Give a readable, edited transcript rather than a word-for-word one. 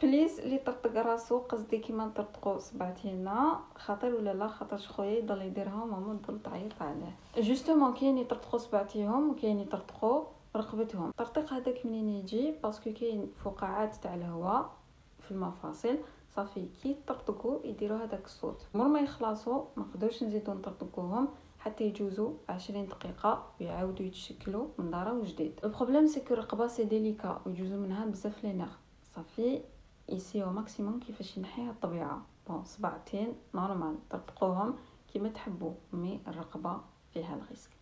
بليز اللي طرطق راسو قصدي كيما نطرطقوا صبعتينا خاطر ولا لا خاطرش خويا يضل يديرها ماما تضل تعيط عليه. جوستومون كاين يطرطقوا صبعتيهم وكاين يطرطقوا رقبتهم. الترطيق هذاك منين يجي باسكو كاين فقاعات تاع الهواء في المفاصل صافي كي طرطقوا يديروا هذاك الصوت. مور ما يخلصوا ما نقدروش نزيدوا نطرطقوهم حتى يجوزوا 20 دقيقه ويعاودوا يتشكلوا من دارا وجديد. البروبليم سي كو الرقبه سي ديليكا ويجوزوا منها بزاف لي نير. صافي يسيو ماكسيموم كيفاش ينحيها الطبيعه. بون صبعتين نورمال طرطقوهم كيما تحبوا مي الرقبه فيها الريسك.